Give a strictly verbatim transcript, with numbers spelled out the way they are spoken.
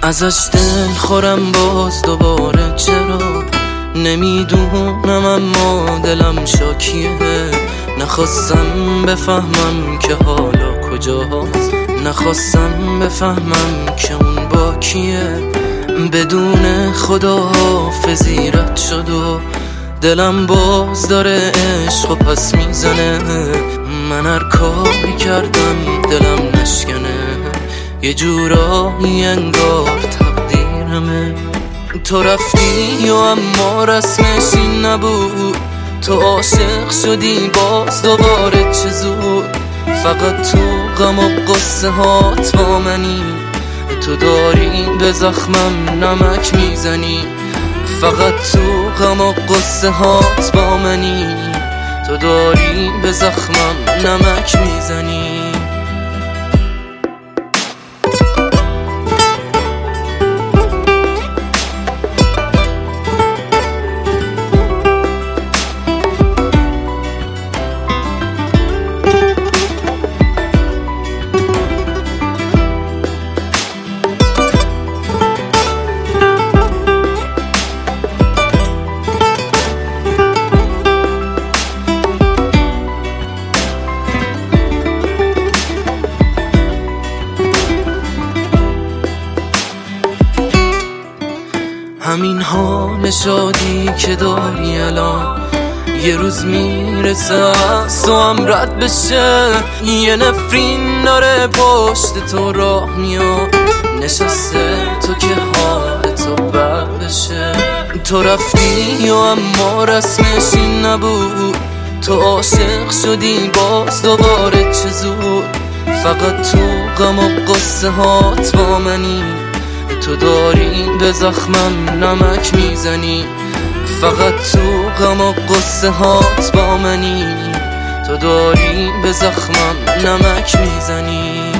ازش دل خورم باز دوباره، چرا نمیدونم اما دلم شاکیه. نخواستم بفهمم که حالا کجاست، نخواستم بفهمم که اون با کیه. بدون خداحافظی رد شد و دلم باز داره عشق و پس میزنه. من هر کاری کردم دلم نشکنه، یه جورایی انگار تقدیرمه. تو رفتی و اما رسمش این نبود، تو عاشق شدی باز دوباره چه زود. فقط تو غم و قصه هات با منی، تو داری به زخمم نمک میزنی. فقط تو غم و قصه هات با منی، تو داری به زخمم نمک میزنی. همین حال شادی که داری الان یه روز میرسه از تو هم رد بشه. یه نفرین داره پشت تو راه میاد، نشسته تو که حال تو بد بشه. تو رفتی و اما رسمش این نبود، تو عاشق شدی باز دوباره چه زود. فقط تو غم و قصه هات با منی، تو داری به زخمم نمک میزنی. فقط تو غم و قصه هات با منی، تو داری به زخمم نمک میزنی.